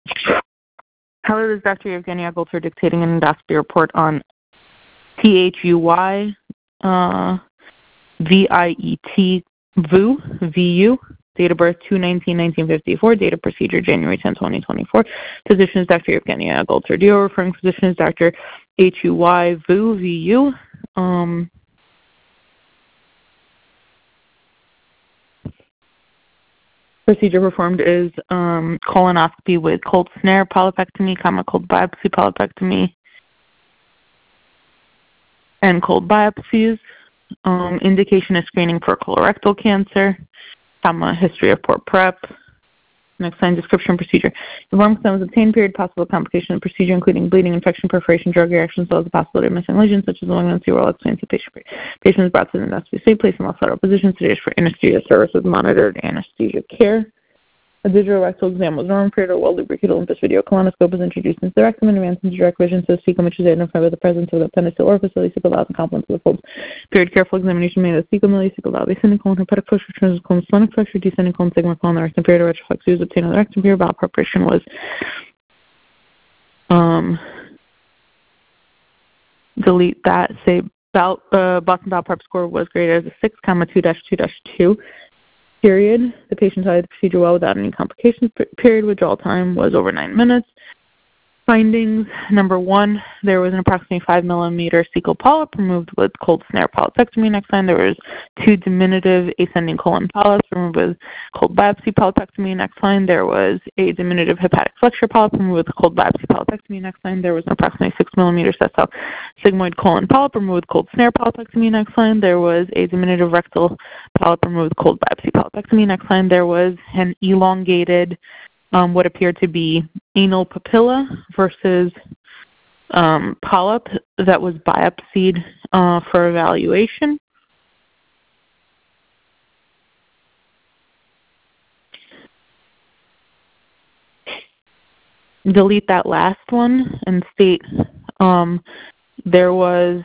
Hello, this is Dr. Evgenia Golter dictating an endoscopy report on THUY, VIET, VU, date of birth 2/19/1954, date of procedure January 10, 2024. Physician is Dr. Evgenia Golter. DO referring physician is Dr. HUY, VU. Procedure performed is colonoscopy with cold snare polypectomy, cold biopsy polypectomy, and cold biopsies. Indication is screening for colorectal cancer, history of poor prep. Next line, description procedure. Informed consent was obtained, period, possible complication of the procedure, including bleeding, infection, perforation, drug reactions, as well as the possibility of missing lesions, such as malignancy, oral explains the patient. Patient is brought to the endoscopy suite, placed in lateral position, sedated for anesthesia services, monitored anesthesia care. A digital rectal exam was normal, period, or well-lubricated Olympus video colonoscope was introduced into the rectum and advanced into direct vision to the cecum, which is identified with the presence of the appendiceal orifice, ileocecal valve, and complements of the folds. Period, careful examination made of the cecum, ileocecal valve, ascending colon, hepatic flexure, transverse colon, splenic flexure, descending colon, sigma colon, the rectum, period, retroflex was obtained on the rectum, period, bowel preparation was delete that, say, Boston bowel prep score was graded as a 6, 2-2-2. Period. The patient started the procedure well without any complications. Period. Withdrawal time was over 9 minutes. Findings: number 1, there was an approximately 5 millimeter cecal polyp removed with cold snare polypectomy. Next line, there was 2 diminutive ascending colon polyps removed with cold biopsy polypectomy. Next line, there was a diminutive hepatic flexure polyp removed with cold biopsy polypectomy. Next line, there was an approximately 6 millimeter sessile sigmoid colon polyp removed with cold snare polypectomy. Next line, there was a diminutive rectal polyp removed with cold biopsy polypectomy. Next line, there was an elongated what appeared to be anal papilla versus polyp that was biopsied for evaluation. Delete that last one and state there was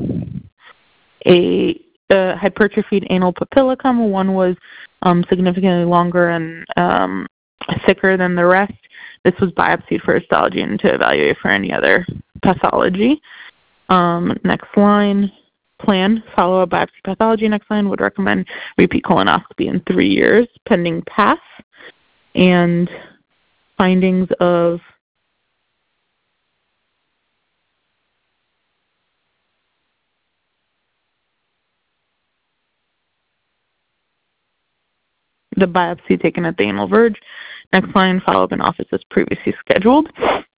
a hypertrophied anal papilla, one was significantly longer and thicker than the rest. This was biopsied for histology and to evaluate for any other pathology. Next line, plan, follow-up biopsy pathology. Next line, would recommend repeat colonoscopy in 3 years, pending path. And findings of the biopsy taken at the anal verge. Next line, follow-up in office as previously scheduled.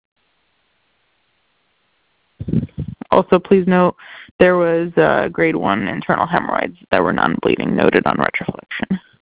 Also, please note there was grade 1 internal hemorrhoids that were non-bleeding noted on retroflexion.